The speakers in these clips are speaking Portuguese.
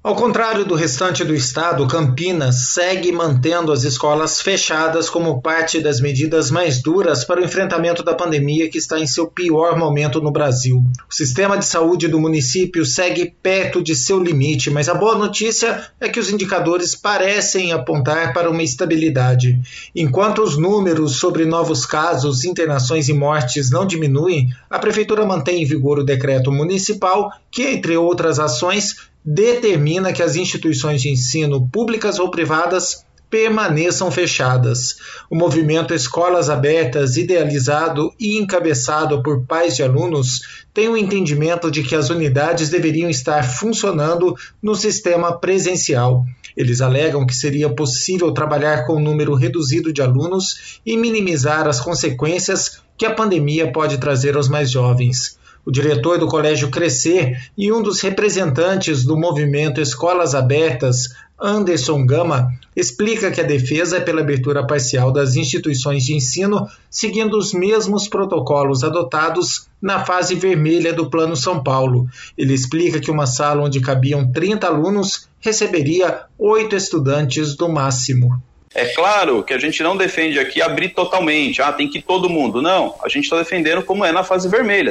Ao contrário do restante do estado, Campinas segue mantendo as escolas fechadas como parte das medidas mais duras para o enfrentamento da pandemia que está em seu pior momento no Brasil. O sistema de saúde do município segue perto de seu limite, mas a boa notícia é que os indicadores parecem apontar para uma estabilidade. Enquanto os números sobre novos casos, internações e mortes não diminuem, a Prefeitura mantém em vigor o decreto municipal que, entre outras ações, determina que as instituições de ensino, públicas ou privadas, permaneçam fechadas. O movimento Escolas Abertas, idealizado e encabeçado por pais de alunos, tem o entendimento de que as unidades deveriam estar funcionando no sistema presencial. Eles alegam que seria possível trabalhar com um número reduzido de alunos e minimizar as consequências que a pandemia pode trazer aos mais jovens. O diretor do Colégio Crescer e um dos representantes do movimento Escolas Abertas, Anderson Gama, explica que a defesa é pela abertura parcial das instituições de ensino, seguindo os mesmos protocolos adotados na fase vermelha do Plano São Paulo. Ele explica que uma sala onde cabiam 30 alunos receberia 8 estudantes no máximo. É claro que a gente não defende aqui abrir totalmente, tem que ir todo mundo. Não, a gente está defendendo como é na fase vermelha,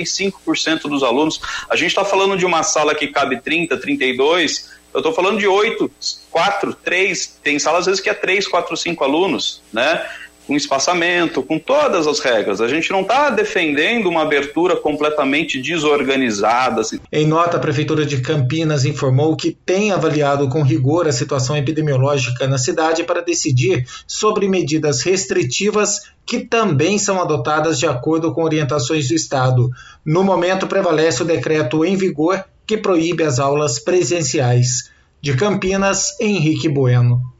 35% dos alunos. A gente está falando de uma sala que cabe 30, 32, eu estou falando de 8, 4, 3, tem salas às vezes que é 3, 4, 5 alunos, né? Com espaçamento, com todas as regras. A gente não está defendendo uma abertura completamente desorganizada. Assim. Em nota, a Prefeitura de Campinas informou que tem avaliado com rigor a situação epidemiológica na cidade para decidir sobre medidas restritivas que também são adotadas de acordo com orientações do Estado. No momento, prevalece o decreto em vigor que proíbe as aulas presenciais. De Campinas, Henrique Bueno.